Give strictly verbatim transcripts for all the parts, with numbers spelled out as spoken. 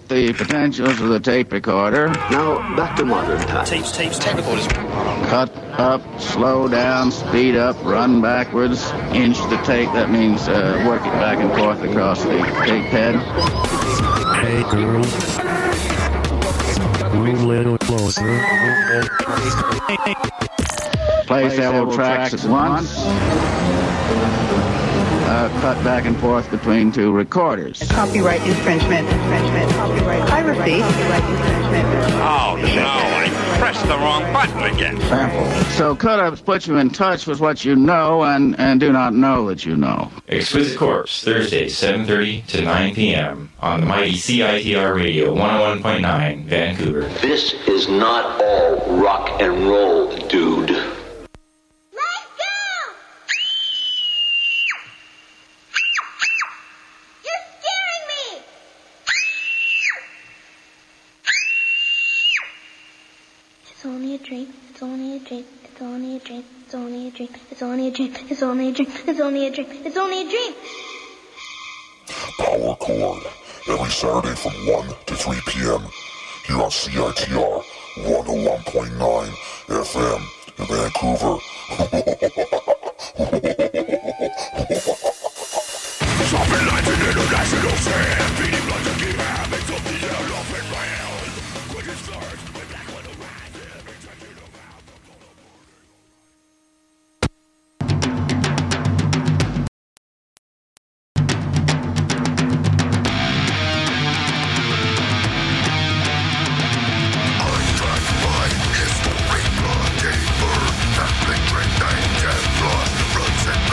out the potentials of the tape recorder. Now, back to modern times. Tapes, tapes, tape recorders. Cut up, slow down, speed up, run backwards, inch the tape. That means uh, work it back and forth across the tape head. Hey girl, move a little closer. Play several tracks at once. Uh, cut back and forth between two recorders. Copyright infringement, infringement, copyright piracy, copyright infringement. Oh no, I pressed the wrong button again. Sample. So cut-ups put you in touch with what you know and, and do not know that you know. Exquisite Corpse, Thursday, seven thirty to nine p.m. on the mighty C I T R Radio, one oh one point nine, Vancouver. This is not all rock and roll, dude. It's only a dream, it's only a dream, it's only a dream, it's only a dream, it's only a dream, it's only a dream, it's only a dream, it's only a dream. Power Chord, every Saturday from one to three p.m. here on C I T R one oh one point nine F M in Vancouver. Shopping lights in international sand, beating blood to keep habits of the elephant round. Quick as stars, way back on the rise, every time you know how the Untracked by history, blood, deeper, that big drink, dank, and blood, roots and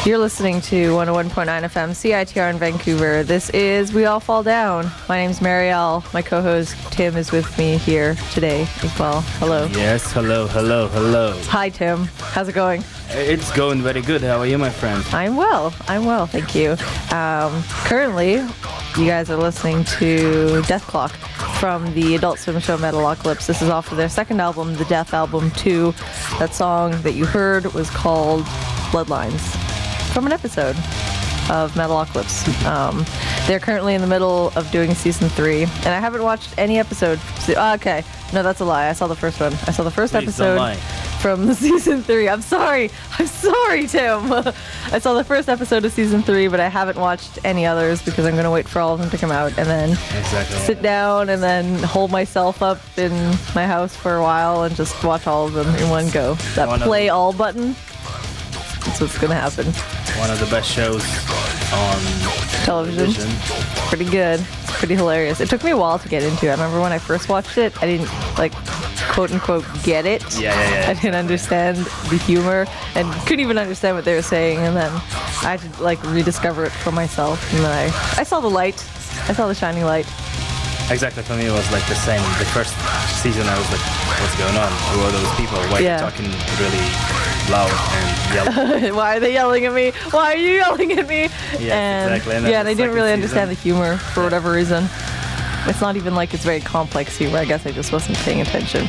You're listening to one oh one point nine F M C I T R in Vancouver. This is We All Fall Down. My name's Marielle. My co-host Tim is with me here today as well. Hello. Yes, hello, hello, hello. Hi, Tim. How's it going? It's going very good. How are you, my friend? I'm well. I'm well, thank you. Um, currently, you guys are listening to Death Clock from the Adult Swim show Metalocalypse. This is off of their second album, the Death Album two. That song that you heard was called Bloodlines, from an episode of Metalocalypse. Um, they're currently in the middle of doing season three, and I haven't watched any episode. Oh, okay, no, that's a lie. I saw the first one. I saw the first Please don't episode lie. from the season three. I'm sorry. I'm sorry, Tim. I saw the first episode of season three, but I haven't watched any others because I'm going to wait for all of them to come out and then Exactly. sit down and then hold myself up in my house for a while and just watch all of them in one go. That One of play them. all button. That's what's going to happen. One of the best shows on Television. television. Pretty good. It's pretty hilarious. It took me a while to get into it. I remember when I first watched it, I didn't, like, quote unquote, get it. Yeah, yeah, yeah. I didn't understand the humor and couldn't even understand what they were saying. And then I had to, like, rediscover it for myself. And then I, I saw the light. I saw the shining light. Exactly, for me it was like the same. The first season I was like, what's going on? Who are those people? Why Yeah. are they talking really loud and yelling? Why are they yelling at me? Why are you yelling at me? Yeah, and, exactly. And then yeah, and the I didn't second really season- understand the humor for whatever reason. It's not even like it's very complex humor. I guess I just wasn't paying attention.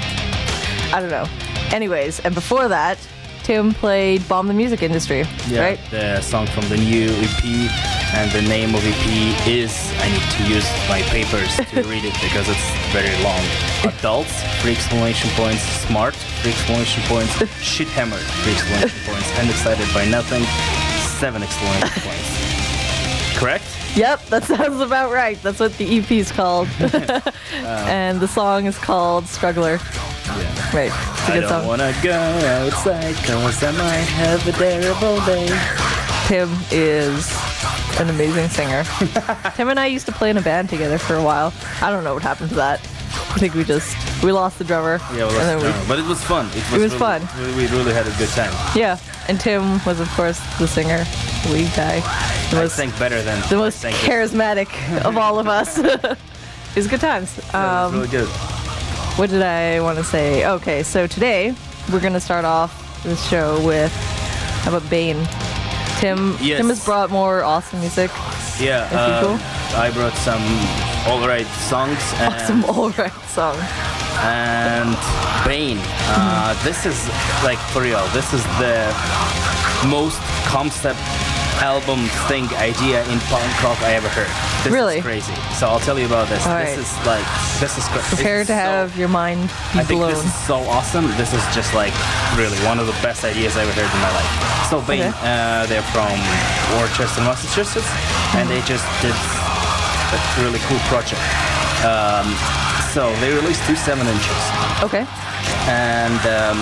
I don't know. Anyways, and before that, Tim played Bomb the Music Industry, Yeah, right? the song from the new E P, and the name of E P is, I need to use my papers to read it because it's very long. Adults, three exclamation points, smart, three exclamation points, shit hammered, three exclamation points, and excited by nothing, seven exclamation points. Correct? Yep, that sounds about right. That's what the E P is called. And the song is called Struggler. Yeah. Right. It's a I good don't song. wanna go outside cause I might have a terrible day. Tim is an amazing singer. Tim and I used to play in a band together for a while. I don't know what happened to that. I think we just, we lost the drummer. Yeah, well, and then that's, but it was fun. It was, It was really, fun. We, we really had a good time. Yeah, and Tim was, of course, the singer, the lead guy. The I most, think better than the I most think it- charismatic of all of us. It was good times. Yeah, it was Um, really good. What did I want to say? Okay, so today we're going to start off this show with, how about Bane? Tim, Yes. Tim has brought more awesome music. Yeah, Is he uh, cool? I brought some alright songs and, Awesome alright song. and Bane. Uh, This is like for real. This is the most concept album thing idea in punk rock I ever heard. This Really? is crazy. So I'll tell you about this. All this right. is like this is cra- Prepare this to is so- have your mind be I think blown. this is so awesome. This is just like really one of the best ideas I ever heard in my life. So Bane, Okay. uh, they're from Worcester, Massachusetts, and they just did a really cool project. Um, so they released two seven inches, Okay. and um,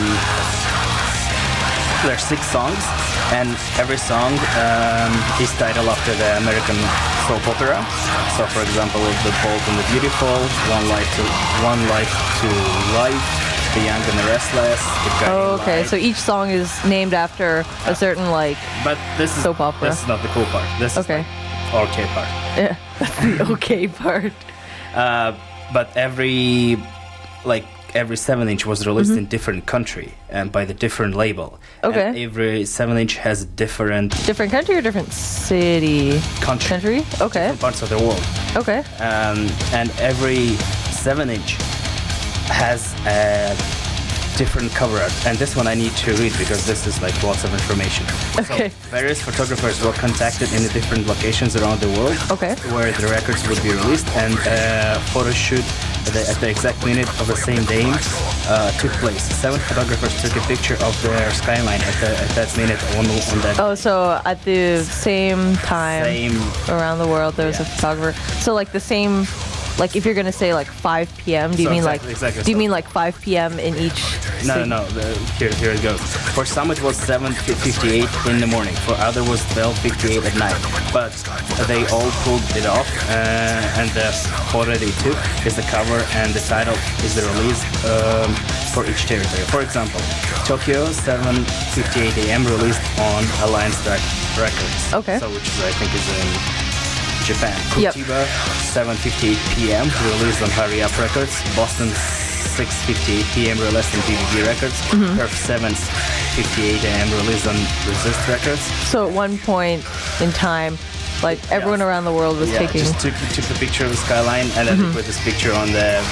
there's six songs, and every song um, is titled after the American soap opera. So, for example, The Bold and the Beautiful, One Life to One Life to Life, The Young and the Restless, The Guiding Oh, okay. Light. So each song is named after a certain, like, But this is soap opera. This is not the cool part. This Okay. is like okay part. yeah, that's the okay part. Uh, but every like every seven inch was released in different country and by the different label. Okay. And every seven inch has different Different country or different city? country, Country? Okay. different parts of the world. Okay. Um, and every seven inch has a different cover art. And this one I need to read because this is like lots of information. Okay. So various photographers were contacted in the different locations around the world Okay. where the records would be released, and a photo shoot at the, at the exact minute of the same day uh, took place. Seven photographers took a picture of their skyline at, the, at that minute on, on that Oh, so at the same time same. around the world, there was a Yeah. photographer. So, like, the same Like if you're gonna say like five p.m., do you So mean exactly- like exactly do you so. mean like five p.m. in each? No, city? no, no. The, here, here it goes. For some, it was seven fifty-eight in the morning. For other, was twelve fifty-eight at night. But they all pulled it off, uh, and the photo they took is the cover, and the title is the release um, for each territory. For example, Tokyo, seven fifty-eight a.m. released on Alliance Rec- Records. Okay. So, which is, I think is in Japan. Yep. Curitiba, seven fifty-eight p.m. released on Hurry Up Records. Boston, six fifty-eight p.m. released on D V D Records. Mhm. Perth, seven fifty-eight a.m. released on Resist Records. So at one point in time, like everyone around the world was Yeah, taking. just took, took the picture of the skyline and then Mhm. they put this picture on the...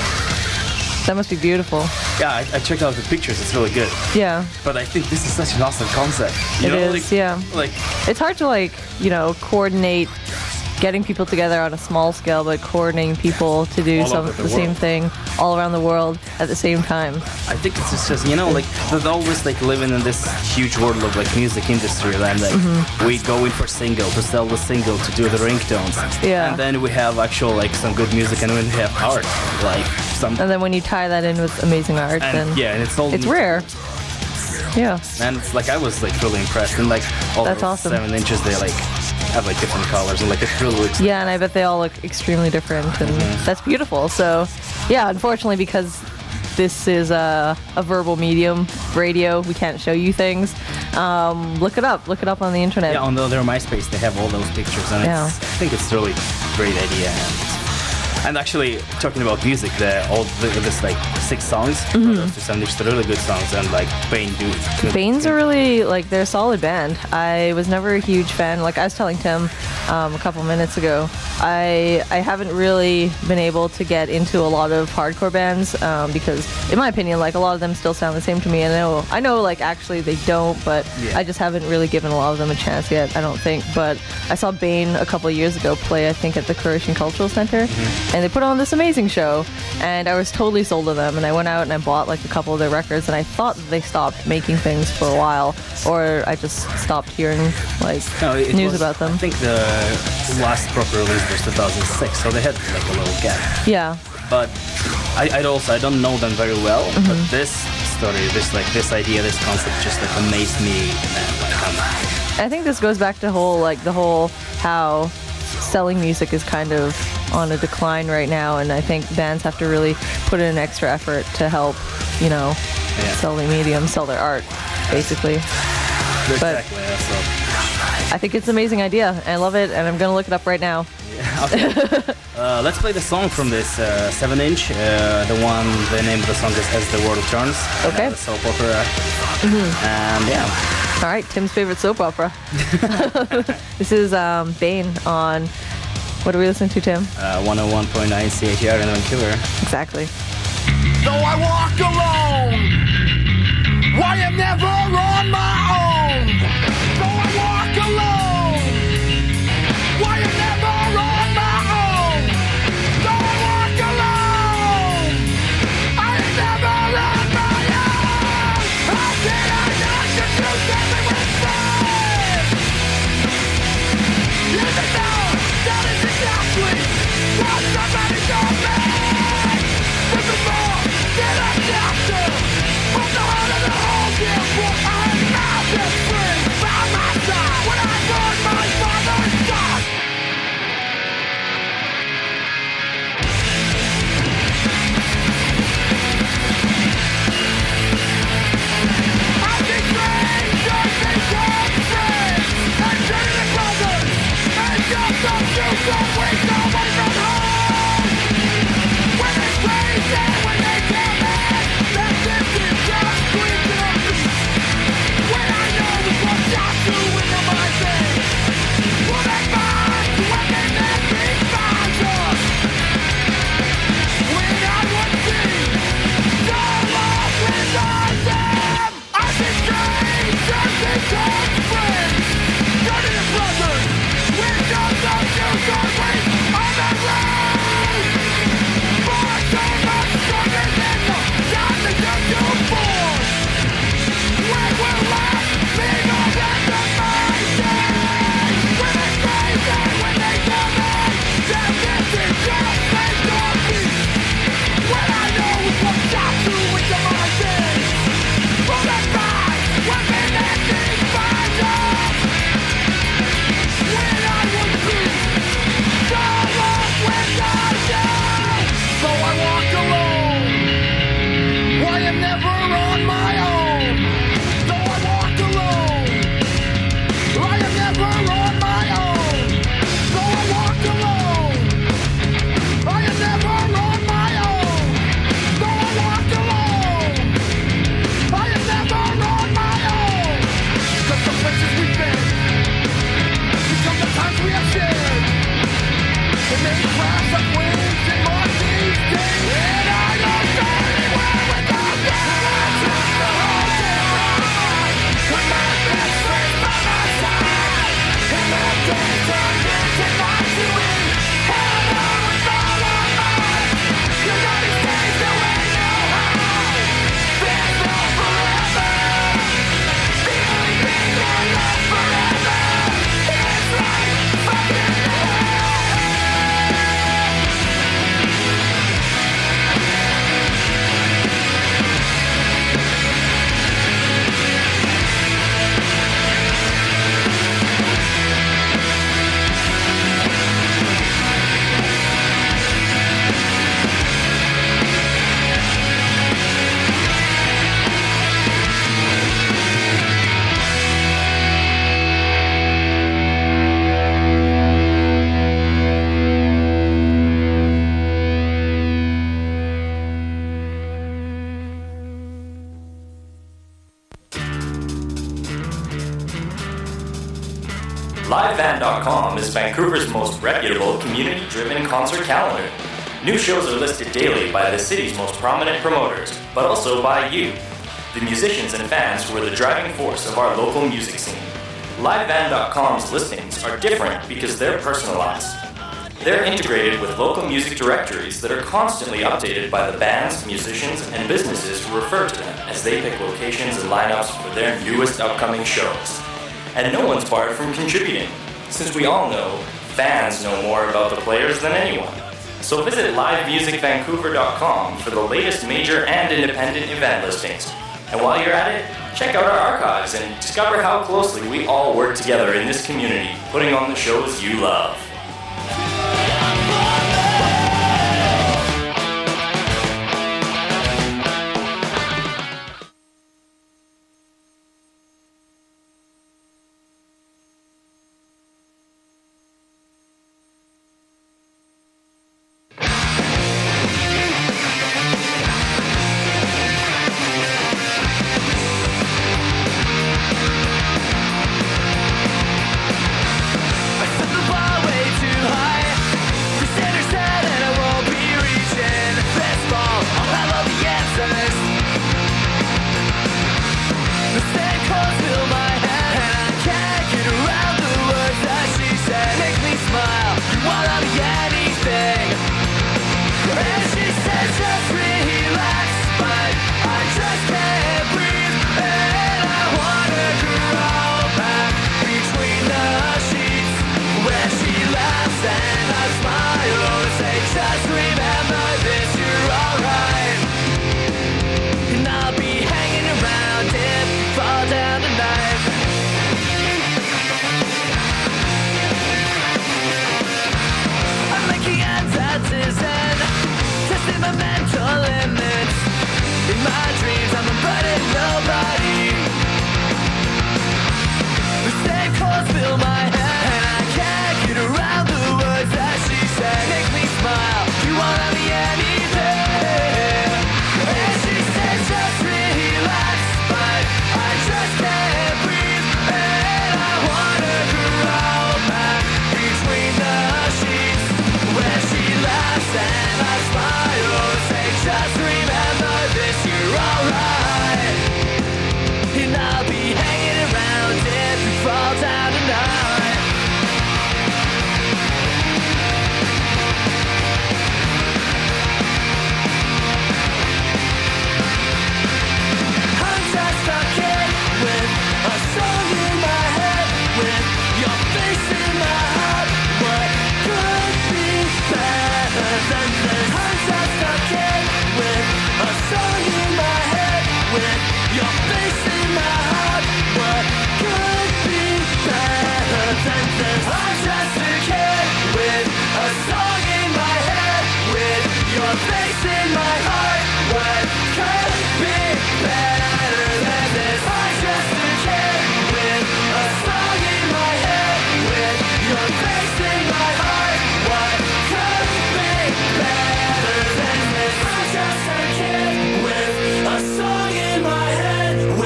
That must be beautiful. Yeah, I, I checked out the pictures. It's really good. Yeah. But I think this is such an awesome concept. You It know, is, like, yeah. Like, It's hard to like, you know, coordinate getting people together on a small scale, but coordinating people to do All some over the the same world. thing all around the world at the same time. I think it's just, just you know, like there's always like living in this huge world of like music industry, and like Mhm. we go in for single to sell the single to do the ringtones, Yeah. and then we have actual like some good music, and we have art, like some, And then when you tie that in with amazing art, and, then yeah, and it's all it's rare. Yeah. And it's like I was like really impressed, and like all That's those awesome. seven inches, they like have like different colors, and like it really looks. Yeah, and I bet they all look extremely different, and Mhm. that's beautiful. So, yeah, unfortunately, because this is a, a verbal medium, radio, we can't show you things. Um, look it up. Look it up on the internet. Yeah, on the, their MySpace, they have all those pictures, and Yeah. it's, I think it's really great idea. And, and actually, talking about music, the all the, this like six songs, Mhm. those two songs, they're really good songs, and like Bane do. good- Bane's are really, like, they're a solid band. I was never a huge fan. Like, I was telling Tim um, a couple minutes ago, I I haven't really been able to get into a lot of hardcore bands um, because, in my opinion, like, a lot of them still sound the same to me. And I know, I know, like, actually they don't, but Yeah. I just haven't really given a lot of them a chance yet, I don't think. But I saw Bane a couple of years ago play, I think, at the Croatian Cultural Center, and they put on this amazing show, and I was totally sold to them. And I went out and I bought, like, a couple of their records, and I thought that they stopped making things for a while, or I just stopped hearing, like, No, it news was- about them. I think the last proper release was two thousand six, so they had like a little gap. Yeah. But I, I also I don't know them very well, Mhm. but this story, this like this idea, this concept just like amazed me, and like I'm, I think this goes back to whole like the whole how selling music is kind of on a decline right now, and I think bands have to really put in extra effort to help, you know, Yeah. sell their medium, sell their art, basically. But exactly. Yeah, so. I think it's an amazing idea. I love it, and I'm gonna look it up right now. Okay. uh, let's play the song from this uh, seven inch. Uh, the one, the name of the song is As the World Turns. Okay. Uh, the soap opera. Mhm. And yeah. All right, Tim's favorite soap opera. This is um, Bane on. What are we listening to, Tim? Uh, one oh one point nine C H R in Vancouver. Exactly. Though I walk alone, I am never on my own. Though I walk alone, I am never on my own. Though I walk alone, I am never on my own. How can I not just do something with friends? Even though that is exactly what somebody told me. This is more than a chapter from the heart of the whole deal. What I'm not. live van dot com is Vancouver's most reputable, community-driven concert calendar. New shows are listed daily by the city's most prominent promoters, but also by you, the musicians and fans who are the driving force of our local music scene. live van dot com's listings are different because they're personalized. They're integrated with local music directories that are constantly updated by the bands, musicians, and businesses who refer to them as they pick locations and lineups for their newest upcoming shows. And no one's barred from contributing, since we all know fans know more about the players than anyone. So visit live music vancouver dot com for the latest major and independent event listings. And while you're at it, check out our archives and discover how closely we all work together in this community, putting on the shows you love.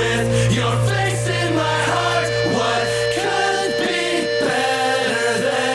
Your face in my heart, what could be better than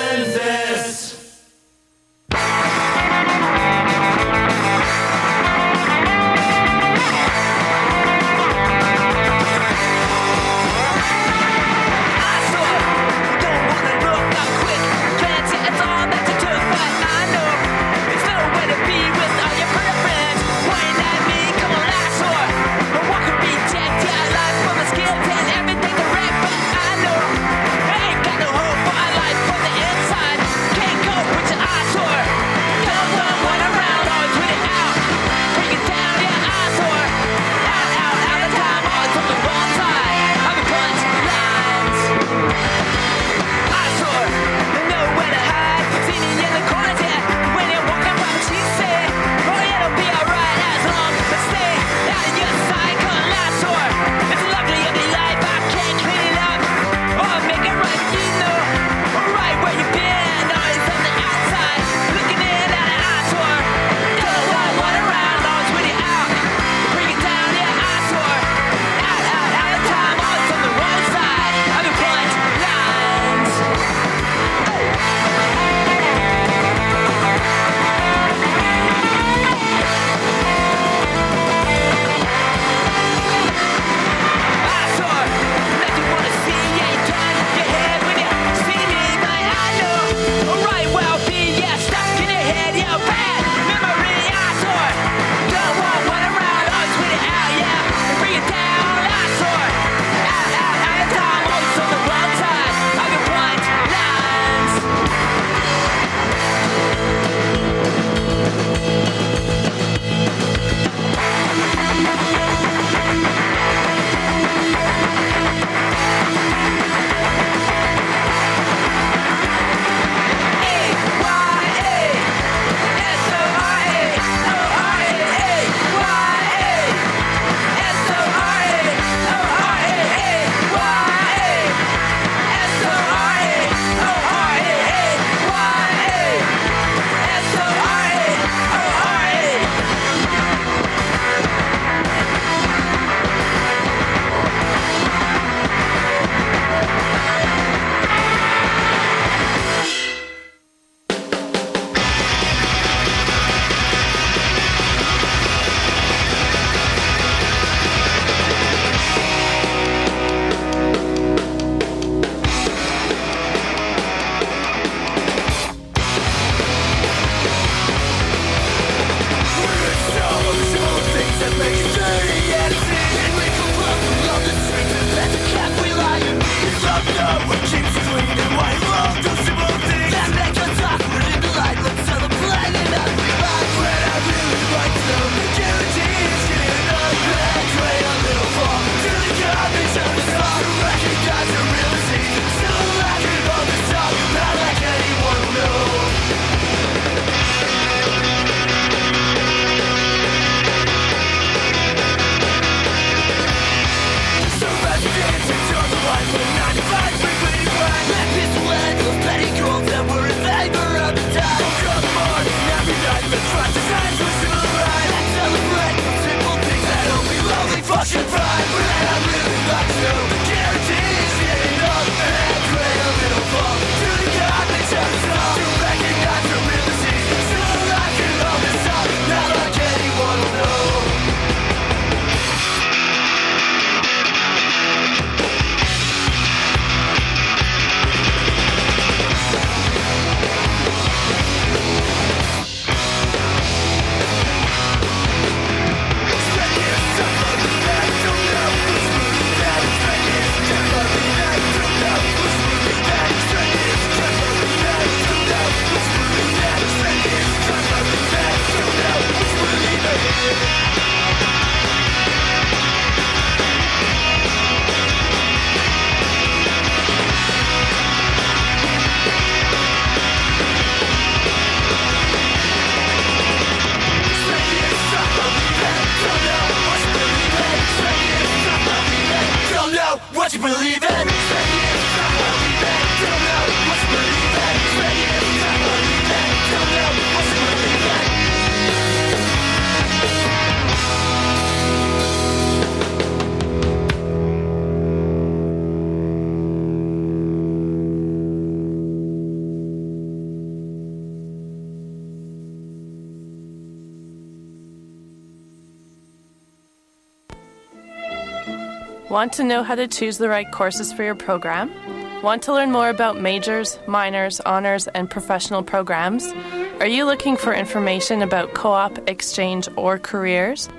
Want to know how to choose the right courses for your program? Want to learn more about majors, minors, honors, and professional programs? Are you looking for information about co-op, exchange, or careers?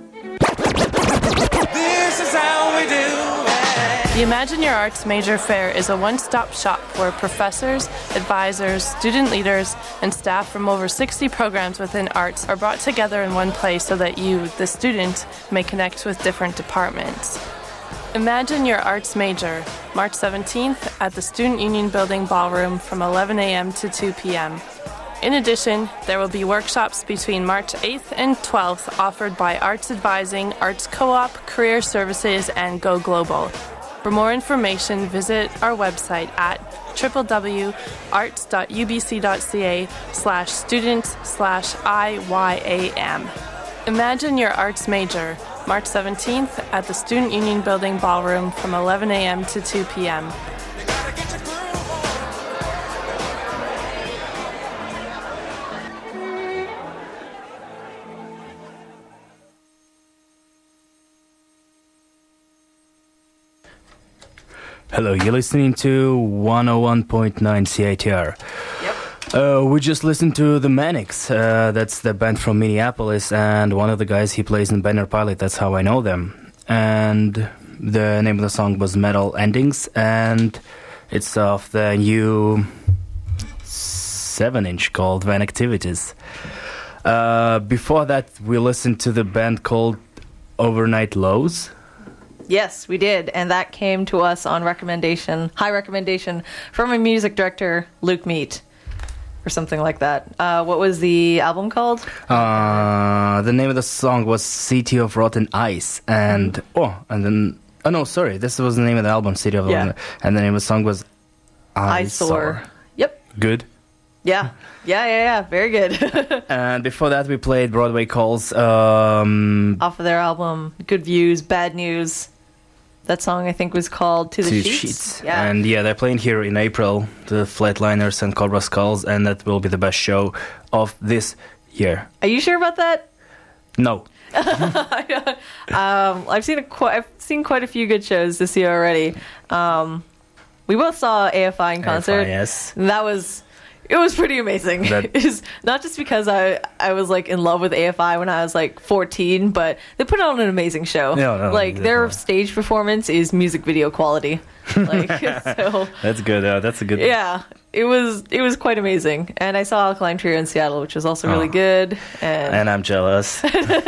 This is how we do it. The Imagine Your Arts Major Fair is a one-stop shop where professors, advisors, student leaders, and staff from over sixty programs within arts are brought together in one place so that you, the student, may connect with different departments. Imagine Your Arts Major, March seventeenth at the Student Union Building Ballroom from eleven a.m. to two p.m. In addition, there will be workshops between March eighth and twelfth offered by Arts Advising, Arts Co-op, Career Services, and Go Global. For more information, visit our website at w w w dot arts dot u b c dot c a slash students slash I Y A M. Imagine Your Arts Major, March seventeenth at the Student Union Building Ballroom from eleven a.m. to two p.m. Hello, you're listening to one oh one point nine C I T R. Yep. Uh, we just listened to the Manics. Uh, that's the band from Minneapolis, and one of the guys, he plays in Banner Pilot. That's how I know them. And the name of the song was Metal Endings, and it's off the new seven inch called Van Activities. Uh, before that, we listened to the band called Overnight Lows. Yes, we did, and that came to us on recommendation, high recommendation from a music director, Luke Meat, or something like that. Uh, what was the album called? Uh, the name of the song was City of Rotten Ice, and oh, and then oh no, sorry, this was the name of the album, City of Yeah. Rotten, and the name of the song was Eyesore. Yep. Good. Yeah. Yeah, yeah, yeah. Very good. And before that, we played Broadway Calls. Um, Off of their album, Good Views, Bad News. That song, I think, was called To the Two Sheets. Sheets. Yeah. And yeah, they're playing here in April, the Flatliners and Cobra Skulls, and that will be the best show of this year. Are you sure about that? No. um, I've seen a qu- I've seen quite a few good shows this year already. Um, we both saw A F I in concert. A F I, yes. And that was it was pretty amazing. That- It's not just because I I was like in love with A F I when I was like fourteen, but they put on an amazing show. No, no, like their definitely. stage performance is music video quality. Like so. That's good. Uh, that's a good. Yeah, it was it was quite amazing, and I saw Alkaline Trio in Seattle, which was also really Oh. good. And, And I'm jealous.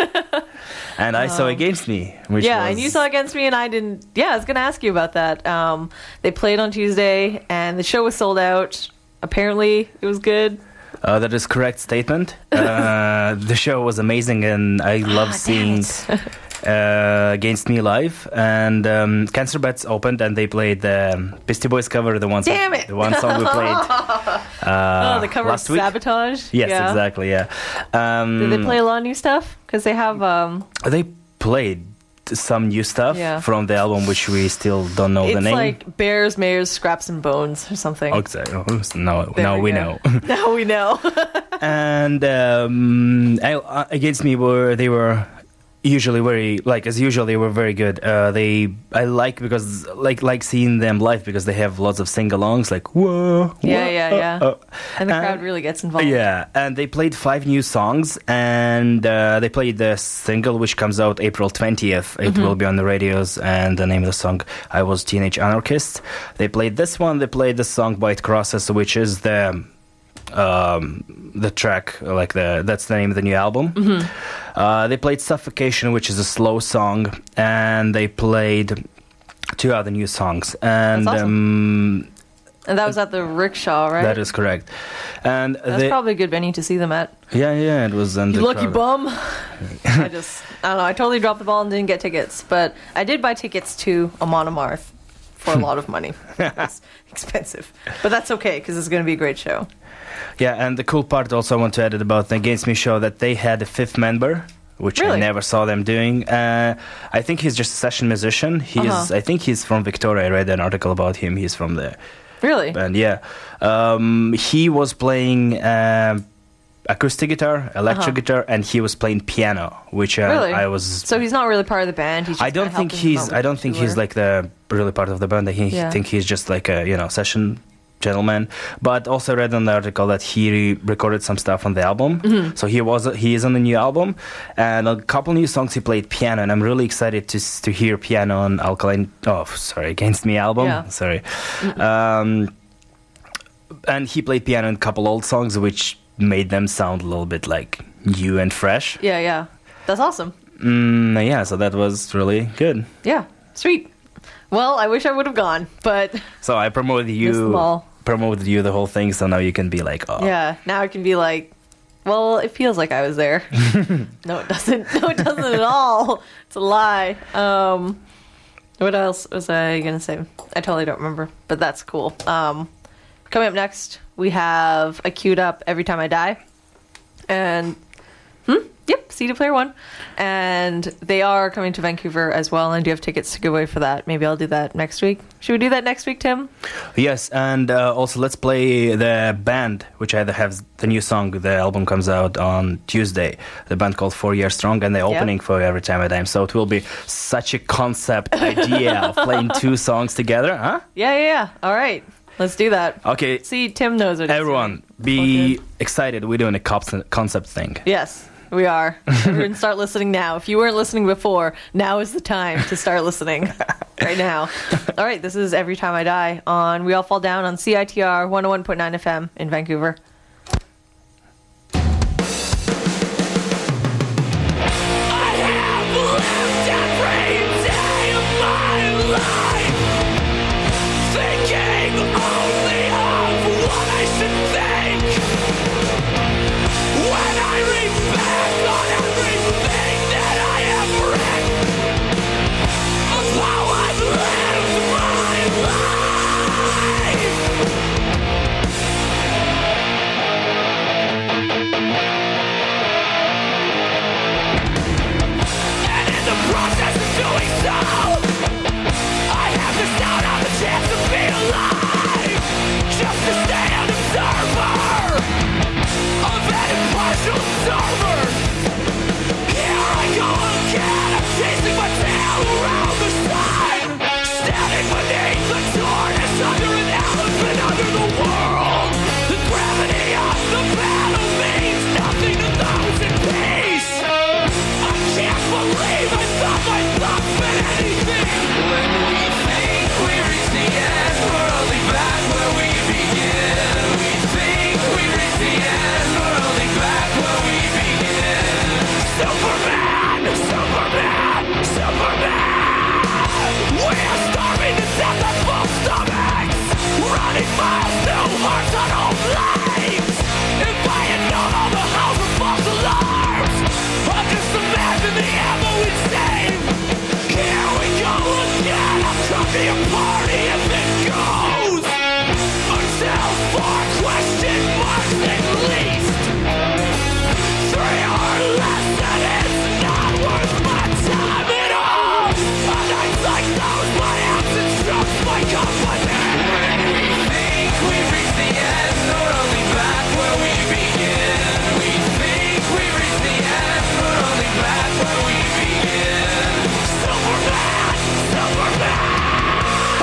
And I saw Against Me, which yeah, was... and you saw Against Me, and I didn't. Yeah, I was going to ask you about that. Um, they played on Tuesday, and the show was sold out. Apparently, it was good. Uh, that is correct statement. Uh, the show was amazing, and I love Ah, seeing uh, Against Me live. And um, Cancer Bats opened, and they played the Beastie Boys cover, the one song, Damn it! the one song we played. Uh, oh, the cover of last week. Sabotage. Yes, yeah. exactly. Yeah. Um, Did they play a lot of new stuff? Because they have. Um, They played some new stuff Yeah. from the album, which we still don't know it's the name. like Bears, Mares, Scraps, and Bones or something. Oh, exactly. No, There now we go. know. Now we know. And um, I, uh, Against Me were they were usually very like as usual they were very good. Uh, they I like because like like seeing them live because they have lots of sing-alongs like whoa Yeah, whoa, yeah, uh, yeah. uh. And the And- crowd really gets involved. Yeah, and they played five new songs, and uh, they played the single which comes out April twentieth. It Mhm. will be on the radios, and the name of the song I Was Teenage Anarchist. They played this one. They played the song Bite Crosses, which is the um, the track like the that's the name of the new album. Mhm. Uh, they played Suffocation, which is a slow song, and they played two other new songs. And That's awesome. um, And that was at the Rickshaw, right? that is correct. And That's they, probably a good venue to see them at. yeah, yeah, it was. You lucky bum. I just, I don't know, I totally dropped the ball and didn't get tickets. But I did buy tickets to Amon Amarth for a lot of money. It's expensive. But that's okay, because it's going to be a great show. Yeah, and the cool part also I want to add about the Against Me show that they had a fifth member, which I Really? never saw them doing. Uh, I think he's just a session musician. He's, Uh-huh. I think he's from Victoria. I read an article about him. He's from there. Really? And yeah, um, he was playing. Uh, acoustic guitar, electric Uh-huh. guitar, and he was playing piano, which uh, Really? I was. So he's not really part of the band. He's just I don't kinda think helping he's. out I don't with think tour. he's like the really part of the band. I think, Yeah. think he's just like a you know session gentleman. But also read in the article that he re- recorded some stuff on the album. Mhm. So he was he is on the new album, and a couple new songs he played piano, and I'm really excited to s- to hear piano on Alkaline. Oh, sorry, Against Me album. Yeah. Sorry. Um, and he played piano in a couple old songs, which made them sound a little bit like new and fresh. Yeah, yeah. That's awesome. Mm, yeah, so that was really good. Yeah, sweet. Well, I wish I would have gone, but So I promoted Missed them you, all. promoted you the whole thing, so now you can be like, oh, yeah, now I can be like, well, it feels like I was there. No, it doesn't. No, it doesn't at all. It's a lie. Um, what else was I gonna say? I totally don't remember, but that's cool. Um, coming up next, we have a queued up Every Time I Die, and hmm, yep, C D Player One, and they are coming to Vancouver as well. And I do have tickets to give away for that. Maybe I'll do that next week. Should we do that next week, Tim? Yes, and uh, also let's play the band, which either has the new song. The album comes out on Tuesday. The band called Four Years Strong, and they're Yeah. opening for Every Time I Die. So it will be such a concept idea of playing two songs together, huh? Yeah, yeah, yeah. All right, let's do that. Okay, See, Tim knows what. he's everyone, be excited. We're doing a cop- concept thing. Yes, we are. Everyone start listening now. If you weren't listening before, now is the time to start listening. Right now. All right, this is Every Time I Die on We All Fall Down on C I T R one oh one point nine F M in Vancouver.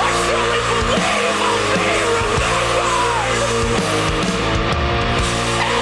Superman, Superman, I truly believe I'll be remembered.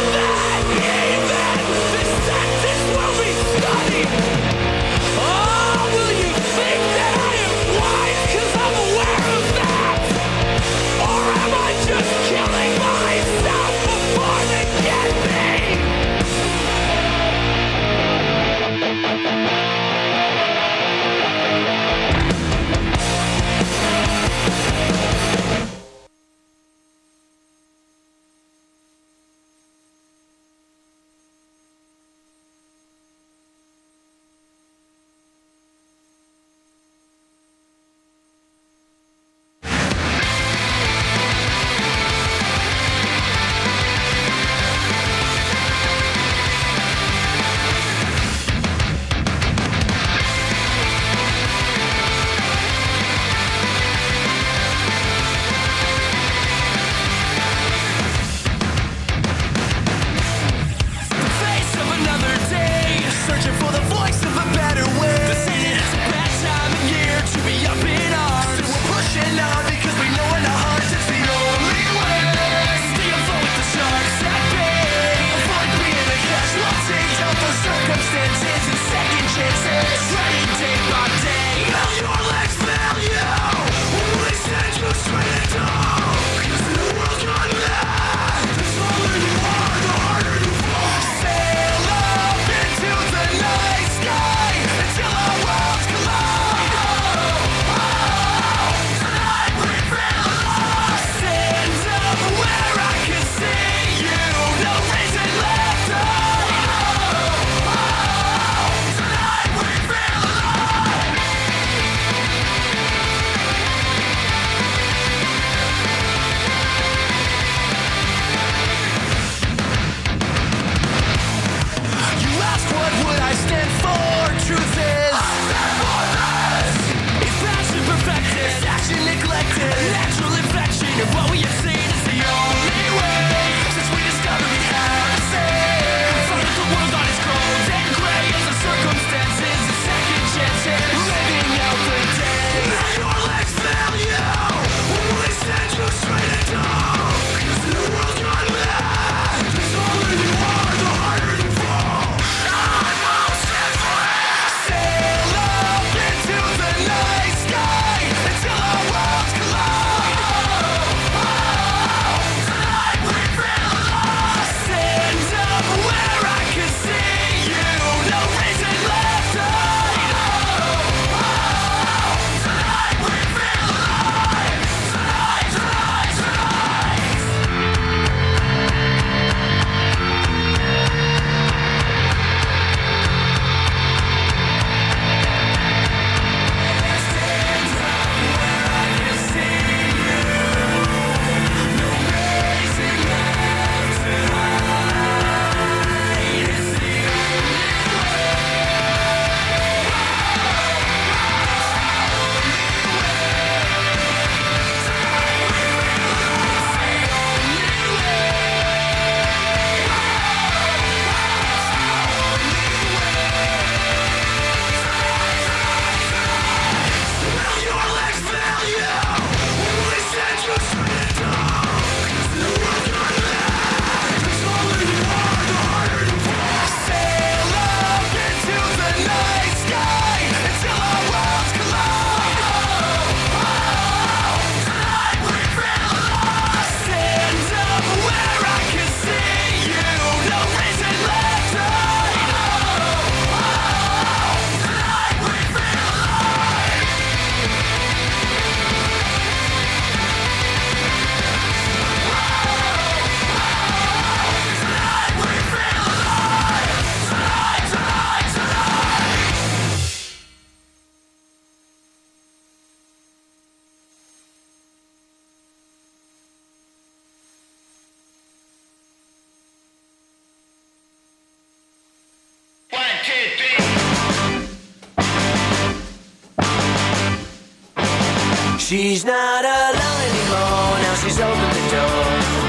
She's not alone anymore, now she's opened the door.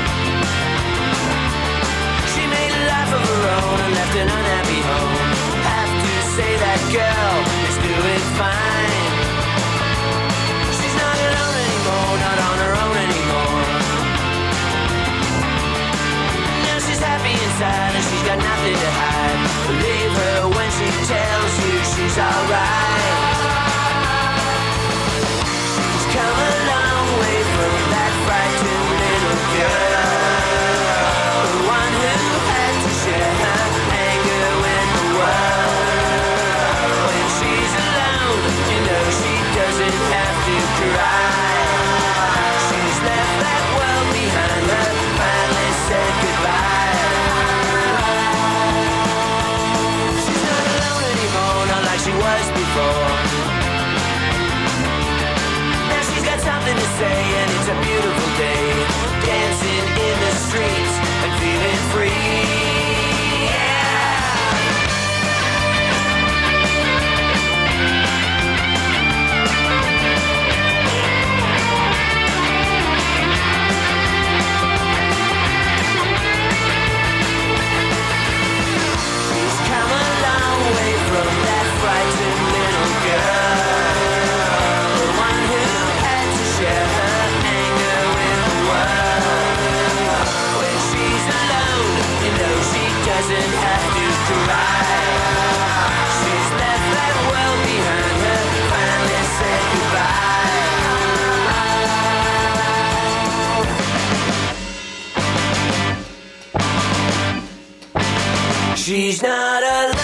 She made a life of her own and left an unhappy home. Have to say that girl is doing fine. She's not alone anymore, not on her own anymore. Now she's happy inside and she's got nothing to hide. Believe her when she tells you she's alright. Come a long way from that frightened little girl, the one who had to share her anger with the world. When she's alone, you know she doesn't have to cry. She's left that world behind her, finally said goodbye. She's not alone anymore, not like she was before. Something to say, and it's a beautiful day, dancing in the streets and feeling free. Yeah. She's come a long way from that frightened little girl, the one who share her anger with the world. When she's alone, you know she doesn't have to cry. She's left that world behind her, finally said goodbye. She's not alone.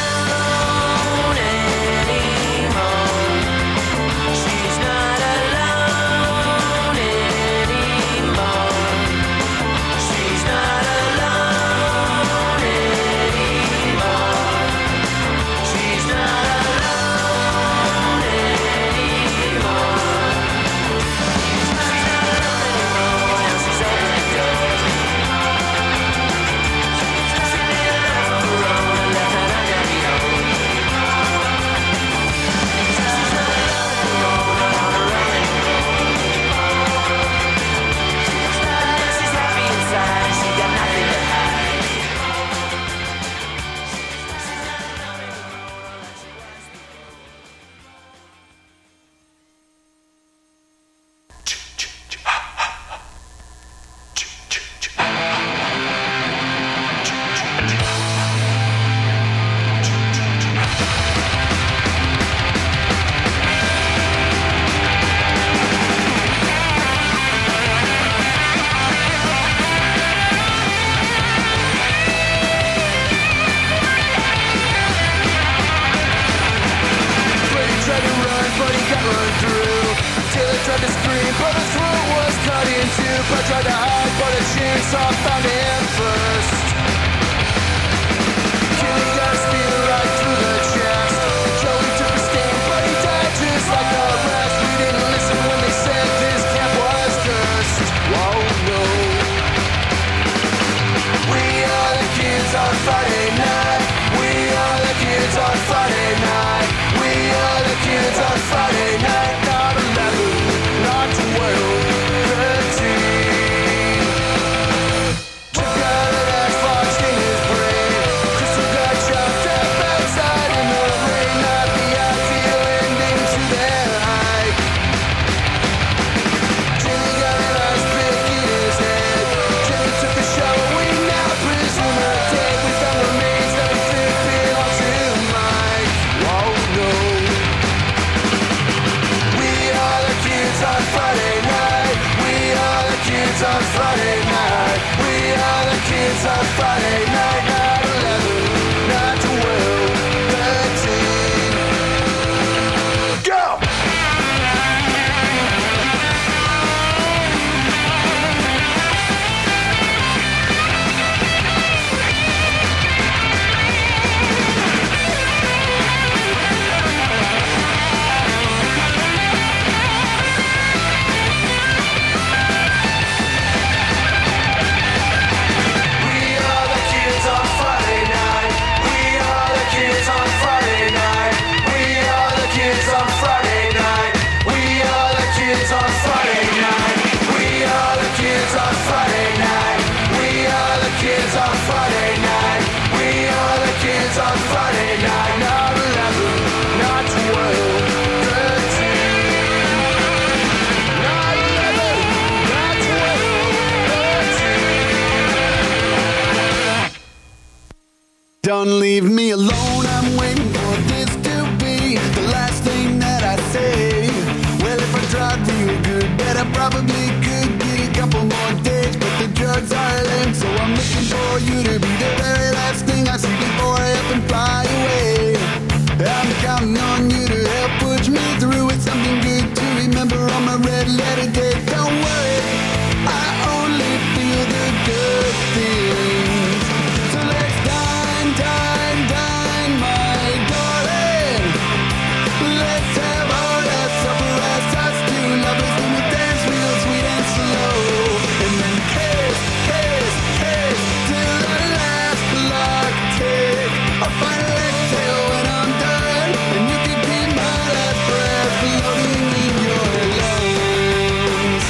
Don't leave me alone, I'm waiting for this to be the last thing that I say. Well, if I tried real good, bet I probably could get a couple more days, but the drugs are lame, so I'm looking for you to be the very last thing I see before I up and fly away. I'm counting on you to help push me through with something good to remember on my red letter day. Don't worry, I only feel the good things. So let's dine, dine, dine, my darling. Let's have all that supper as us two lovers, and we'll dance real sweet and slow. And then kiss, kiss, kiss till the last clock tick. I'll find a exhale when I'm done, and you can keep my last breath floating in your lungs.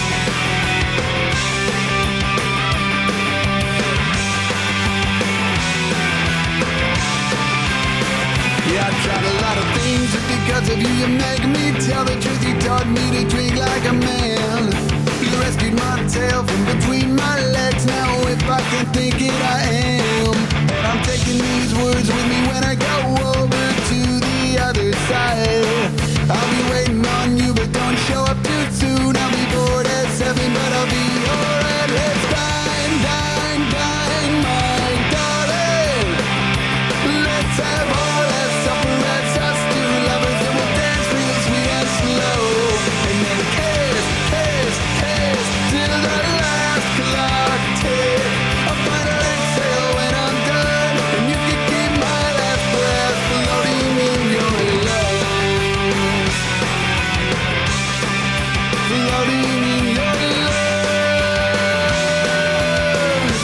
Yeah, I tried a lot of things, but because of you, you make me tell the truth. You taught me to drink like a man. You rescued my tail from between my legs. Now if I can think it, I am. And I'm taking these words with me when I go over to the other side. I'll be waiting on you, but don't show up too soon. I'll be bored at seven, but I'll be alright. Let's dine, dine, dine, my darling. Let's have all that supper as us two lovers, and we'll dance real sweet and slow. And then kiss, kiss, kiss till the last clock tick. I'll find a exhale when I'm done, and you can keep my last breath floating in your lungs. Floating in your lungs.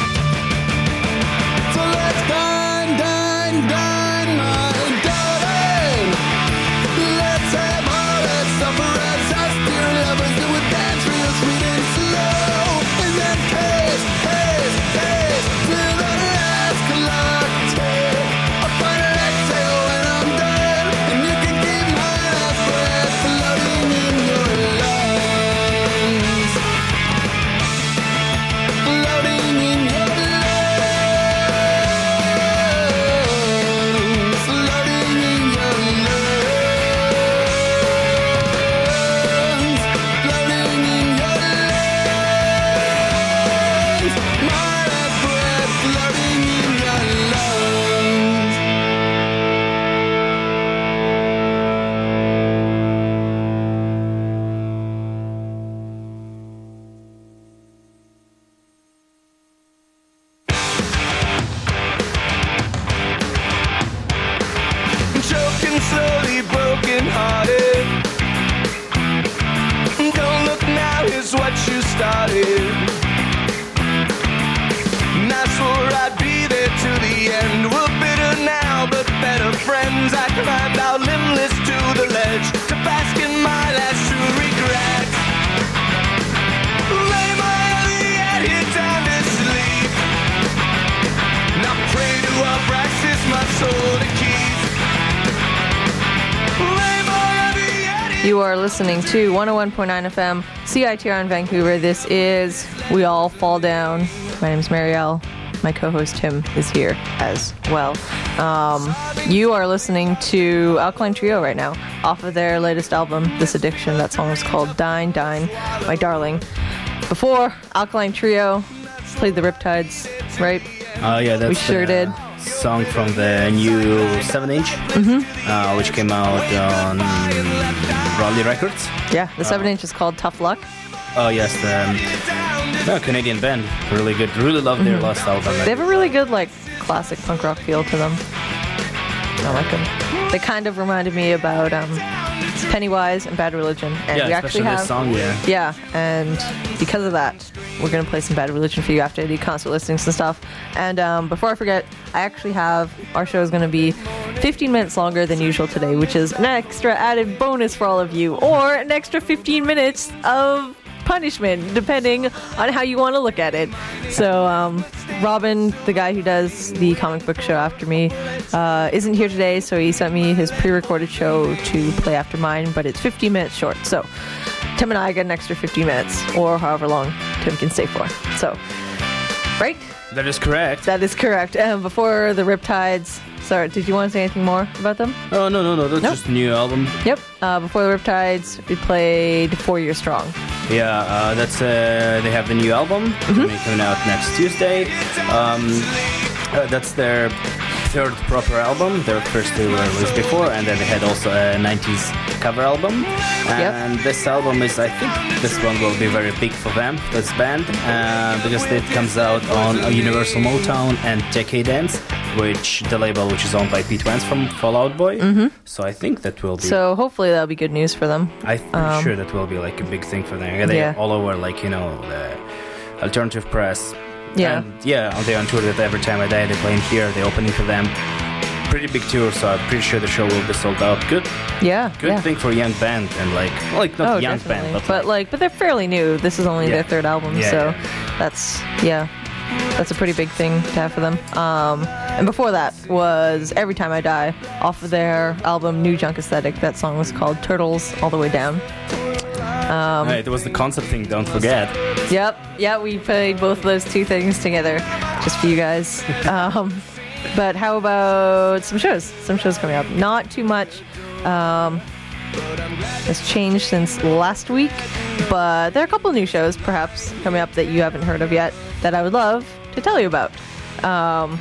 So let's dine, dine, dine, my darling. Let's have all that supper as us dear lovers, and we'll dance real sweet and slow. And then kiss, kiss, kiss till the last clock tick. I'll find an exhale when I'm done, and you can keep my last breath floating in your lungs. Floating in your lungs. Floating in your lungs. Floating in your lungs. My last breath floating in your lungs. Choking slowly, broken hearted. Don't look now, here's what you started. And I swore I'd be there to the end. We're bitter now, but better friends. I climbed out limbless to the ledge to bask in my last true regret. Lay my heavy head here down to sleep. Now pray to our practice my soul to keep. Lay my heavy head here. You are listening to one oh one point nine F M, C I T R in Vancouver. This is We All Fall Down. My name's Marielle. My co-host Tim is here as well. Um, you are listening to Alkaline Trio right now, off of their latest album, This Addiction. That song is called Dine, Dine, My Darling. Before, Alkaline Trio played the Riptides, right? Oh yeah, that's we sure the did. Song from the new seven inch, Mm-hmm. uh, which came out on Raleigh Records. Yeah, the Uh, seven inch is called Tough Luck. Oh yes, the um, no, Canadian band, really good. Really love their Mhm. last album. They have a really good, like, classic punk rock feel to them. I like them. They kind of reminded me about um, Pennywise and Bad Religion. And Yeah, we actually especially have, this song, yeah. Yeah, and because of that, we're going to play some Bad Religion for you after I do concert listings and stuff. And um, before I forget, I actually have, our show is going to be fifteen minutes longer than usual today, which is an extra added bonus for all of you, or an extra fifteen minutes of punishment, depending on how you want to look at it. So, um, Robin, the guy who does the comic book show after me, uh, isn't here today, so he sent me his pre-recorded show to play after mine, but it's fifteen minutes short. So, Tim and I get an extra fifteen minutes, or however long Tim can stay for. So, Right? That is correct. That is correct. Um, before the Riptides, sorry, did you want to say anything more about them? Oh, no, no, no. That's Nope. just a new album. Yep. Uh, before the Riptides, we played Four Years Strong. Yeah, uh, that's uh, they have the new album Mm-hmm. coming out next Tuesday. Um, uh, that's their third proper album. Their first two were released before, and then they had also a nineties cover album. And this album is, I think, this one will be very big for them, this band, uh, because it comes out on Universal Motown and Decadence, which the label which is owned by Pete Wentz from Fall Out Boy. Mhm. So I think that will be. So hopefully that'll be good news for them. I'm pretty Um, sure that will be like a big thing for them. They're Yeah. all over, like, you know, the alternative press. Yeah. And yeah, they're on tour that every time I die, they're playing here, they're opening for them. Pretty big tour, so I'm pretty sure the show will be sold out. Good. Yeah. Good yeah. thing for a young band, and like, well, like not oh, a young definitely. band, but, but like, but they're fairly new. This is only Yeah. their third album, Yeah, so yeah. that's yeah, that's a pretty big thing to have for them. Um, and before that was Every Time I Die, off of their album New Junk Aesthetic. That song was called Turtles All the Way Down. Um, Right, it was the concept thing. Don't forget. Yep, yeah, we played both of those two things together, just for you guys. Um, but how about some shows? Some shows coming up. Not too much um, has changed since last week, but there are a couple new shows, perhaps, coming up that you haven't heard of yet that I would love to tell you about. Um,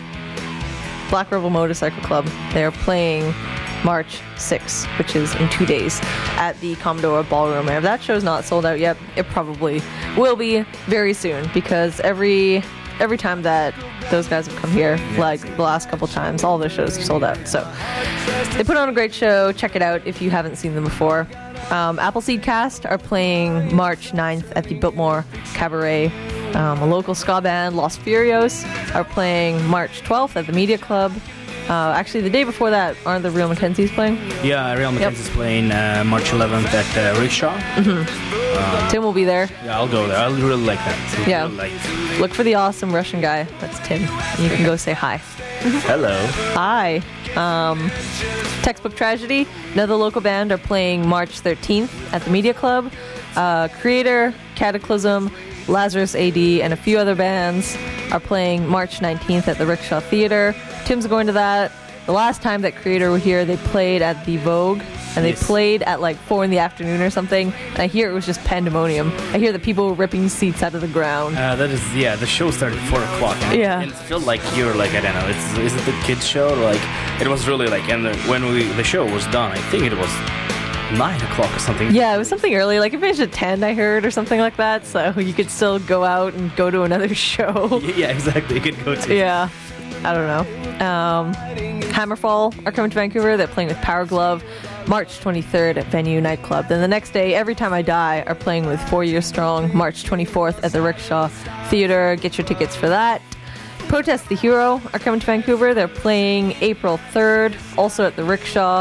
Black Rebel Motorcycle Club. They're playing March sixth, which is in two days, at the Commodore Ballroom. And if that show's not sold out yet, it probably will be very soon, because every every time that those guys have come here, like the last couple times, all their shows are sold out. So they put on a great show. Check it out if you haven't seen them before. Um, Appleseed Cast are playing March ninth at the Biltmore Cabaret. Um, a local ska band, Los Furios, are playing March twelfth at the Media Club. Uh, actually, the day before that, aren't the Real Mackenzies playing? Yeah, Real Mackenzie's playing uh, March eleventh at uh, Rickshaw. Mm-hmm. Tim will be there. Yeah, I'll go there. I really like that. I Yeah. really like Look for the awesome Russian guy. That's Tim. And you can go say hi. Hello. Hi. Um, Textbook Tragedy, another local band, are playing March thirteenth at the Media Club. Uh, Creator, Cataclysm, Lazarus A D, and a few other bands are playing March nineteenth at the Rickshaw Theater. Tim's going to that. The last time that Creator were here, they played at the Vogue, and they Yes. played at like four in the afternoon or something. And I hear it was just pandemonium. I hear that people were ripping seats out of the ground. Uh, that is, yeah, the show started at four o'clock. And Yeah. It, it felt like you were like, I don't know, it's, is it the kids' show? Like, it was really like, and the, when we the show was done, I think it was nine o'clock or something. Yeah, it was something early. Like it finished at ten, I heard, or something like that. So you could still go out and go to another show. Yeah, exactly. You could go to. Yeah, I don't know. Um, Hammerfall are coming to Vancouver. They're playing with Power Glove March twenty-third at Venue Nightclub. Then the next day, Every Time I Die are playing with Four Years Strong March twenty-fourth at the Rickshaw Theater. Get your tickets for that. Protest the Hero are coming to Vancouver. They're playing April third, also at the Rickshaw.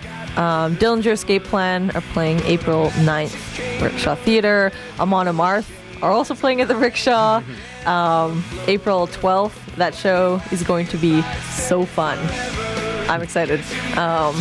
Um, Dillinger Escape Plan are playing April ninth, Rickshaw Theater. Amon Amarth are also playing at the Rickshaw. Um, April twelfth, that show is going to be so fun. I'm excited. Um,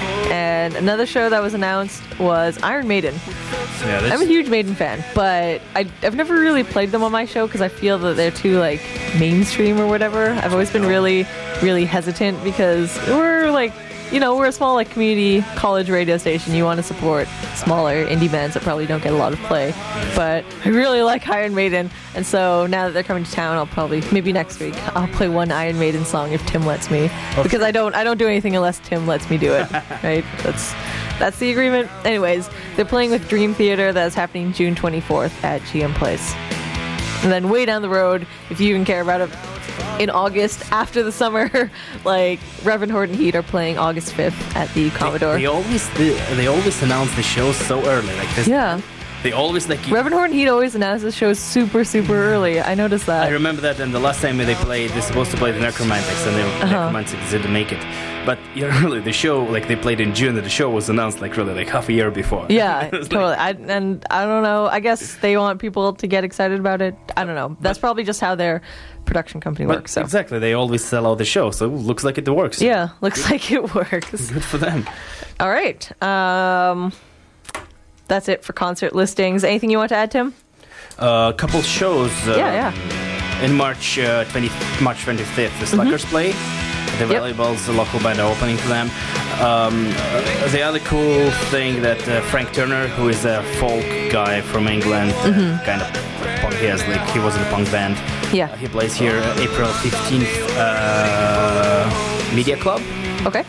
and another show that was announced was Iron Maiden. Yeah, that's, I'm a huge Maiden fan, but I, I've never really played them on my show because I feel that they're too like mainstream or whatever. I've always been really, really hesitant because we're like, you know, we're a small like community college radio station. You want to support smaller indie bands that probably don't get a lot of play. But I really like Iron Maiden, and so now that they're coming to town, I'll probably maybe next week I'll play one Iron Maiden song if Tim lets me, because I don't I don't do anything unless Tim lets me do it. Right? That's that's the agreement. Anyways, they're playing with Dream Theater. That's happening June twenty-fourth at G M Place. And then way down the road, if you even care about it, in August after the summer, like Reverend Horton Heat are playing August fifth at the Commodore. They, they always they, they always announce the show so early. Like this. Yeah. They always like. Reverend Horton Heat always announces shows super super early. I noticed that. I remember that, and the last time they played, they're supposed to play the Necromantics, and the Uh-huh. Necromantics didn't make it. But yeah, really, the show, like they played in June, and the show was announced like really like half a year before. Yeah, It was totally. like- I, and I don't know. I guess they want people to get excited about it. I don't know. That's probably just how their production company but works. So exactly, they always sell out the show, so it looks like it works. yeah, looks like it works. Good for them. All right. Um, that's it for concert listings. Anything you want to add, Tim? A uh, couple shows. Um, Yeah, yeah. in March uh, twenty March twenty-fifth, the Slackers Mhm. play. The Yep. Valuables, the local band, are opening for them. Um, uh, the other cool thing that uh, Frank Turner, who is a folk guy from England, uh, Mhm. kind of punk, he has like he was in a punk band. Yeah. Uh, he plays here uh, April fifteenth, uh, Media Club. Okay.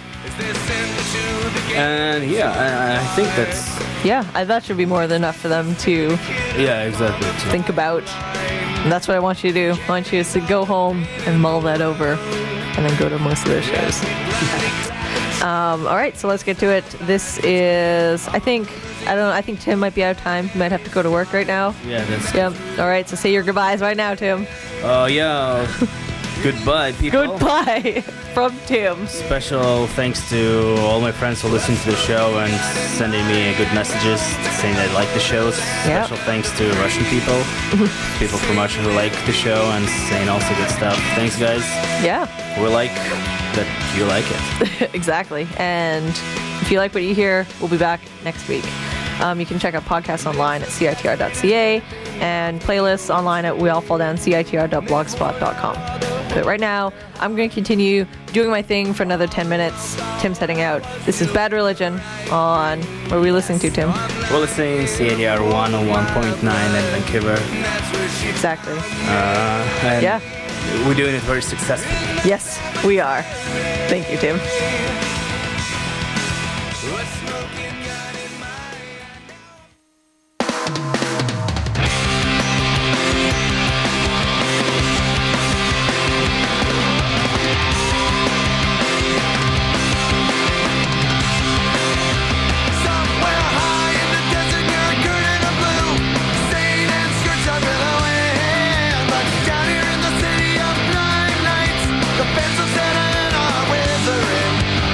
And yeah, I, I think that's Yeah, I, that should be more than enough for them to yeah, exactly. to- think about. And that's what I want you to do. I want you to go home and mull that over and then go to most of their shows. um, all right, so let's get to it. This is, I think, I don't know, I think Tim might be out of time. He might have to go to work right now. Yeah, that's Yep. All right, so say your goodbyes right now, Tim. Oh yeah. Goodbye, people. Goodbye from Tim. Special thanks to all my friends who listen to the show and sending me good messages saying they like the shows. Yep. Special thanks to Russian people, people from Russia who like the show and saying also good stuff. Thanks, guys. Yeah. We like that you like it. Exactly. And if you like what you hear, we'll be back next week. Um, you can check out podcasts online at C I T R dot C A and playlists online at we all fall down C I T R dot blogspot dot com. But right now, I'm going to continue doing my thing for another ten minutes. Tim's heading out. This is Bad Religion on... What are we listening to, Tim? We're listening to C I T R one oh one point nine in Vancouver. Exactly. Uh, and Yeah. We're doing it very successfully. Yes, we are. Thank you, Tim. Somewhere high in the desert, you're a curtain of blue. Stain and skirts are billowing. But down here in the city of nine nights, the fence of Santa Ana are withering.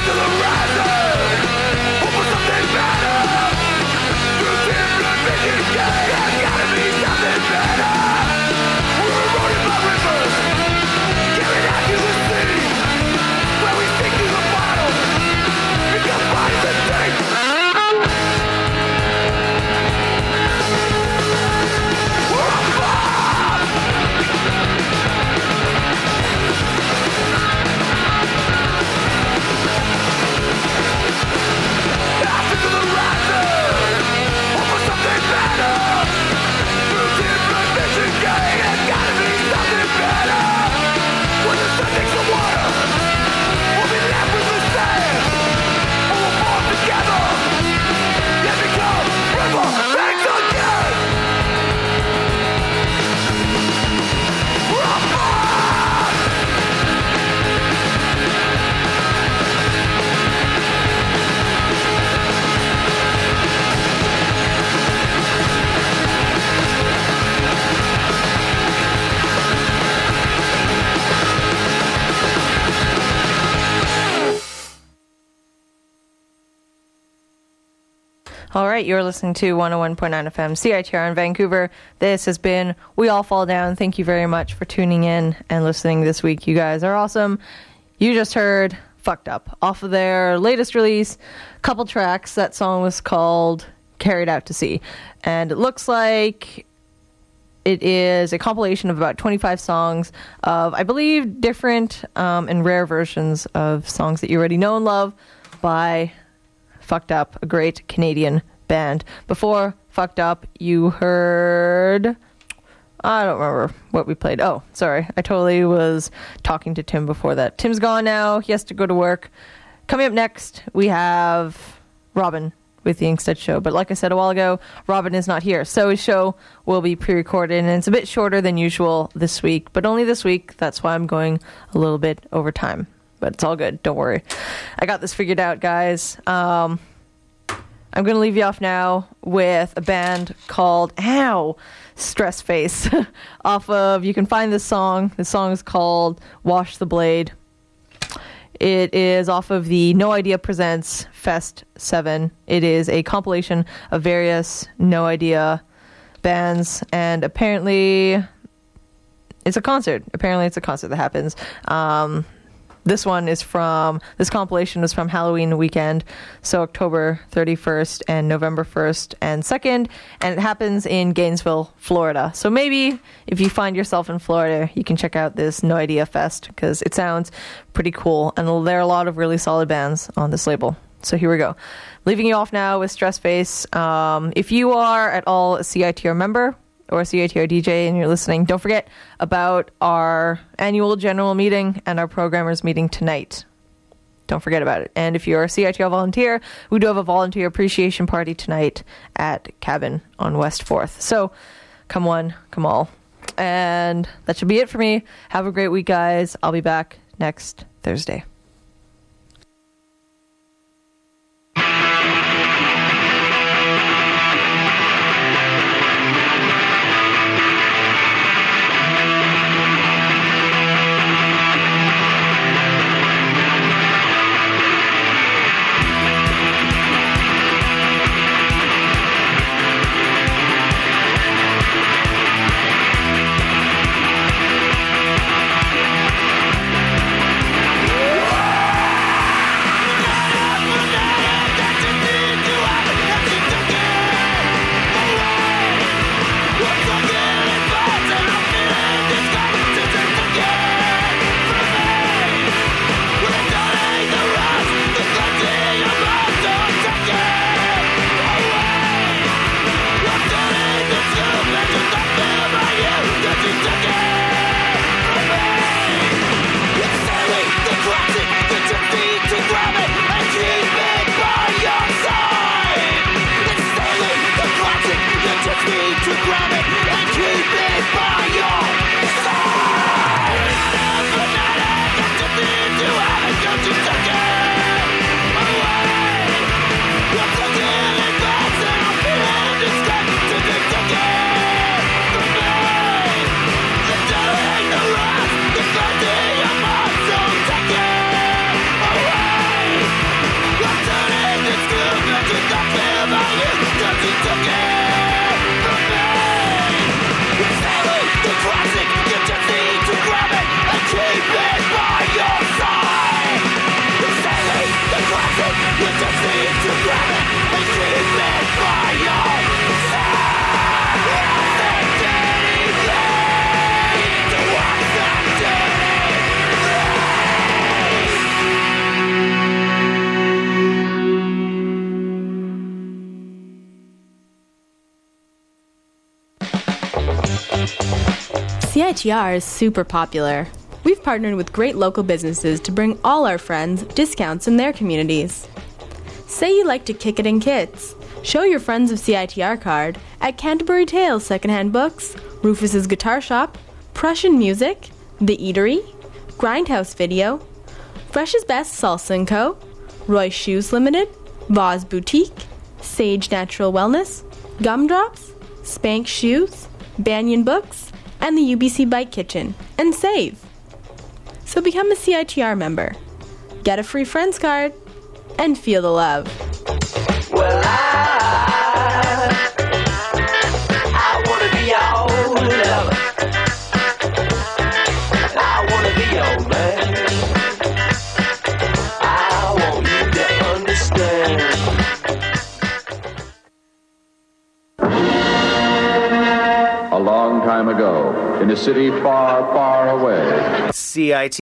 All right, you're listening to one oh one point nine F M C I T R in Vancouver. This has been We All Fall Down. Thank you very much for tuning in and listening this week. You guys are awesome. You just heard Fucked Up off of their latest release, couple tracks. That song was called Carried Out to Sea. And it looks like it is a compilation of about twenty-five songs of, I believe, different um, and rare versions of songs that you already know and love by Fucked Up, a great Canadian band. Before Fucked Up, you heard... I don't remember what we played. Oh, sorry. I totally was talking to Tim before that. Tim's gone now. He has to go to work. Coming up next, we have Robin with the Inkstead Show. But like I said a while ago, Robin is not here. So his show will be pre-recorded, and it's a bit shorter than usual this week. But only this week. That's why I'm going a little bit over time. But it's all good. Don't worry. I got this figured out, guys. Um, I'm going to leave you off now with a band called, ow, Stress Face. Off of, you can find this song. The song is called Wash the Blade. It is off of the No Idea Presents Fest seven. It is a compilation of various No Idea bands, and apparently it's a concert. Apparently it's a concert that happens. Um... This one is from, this compilation was from Halloween weekend, so October thirty-first and November first and second, and it happens in Gainesville, Florida. So maybe if you find yourself in Florida, you can check out this No Idea Fest, because it sounds pretty cool, and there are a lot of really solid bands on this label. So here we go. Leaving you off now with Stress Face. Um, if you are at all a C I T R member, or a C I T R D J and you're listening, don't forget about our annual general meeting and our programmers meeting tonight. Don't forget about it. And if you're a C I T R volunteer, we do have a volunteer appreciation party tonight at Cabin on West fourth. So come one, come all. And that should be it for me. Have a great week, guys. I'll be back next Thursday. Whoa! C I T R is super popular. We've partnered with great local businesses to bring all our friends discounts in their communities. Say you like to kick it in kits. Show your friends of C I T R card at Canterbury Tales Secondhand Books, Rufus's Guitar Shop, Prussian Music, The Eatery, Grindhouse Video, Fresh's Best Salsa and Co., Roy's Shoes Limited, Voz Boutique, Sage Natural Wellness, Gumdrops, Spank Shoes, Banyan Books, and the U B C Bike Kitchen, and save. So become a C I T R member, get a free friends card, and feel the love. Well, I, I wanna be your lover. I wanna be your man. I want you to understand. A long time ago, in a city far, far away, C I T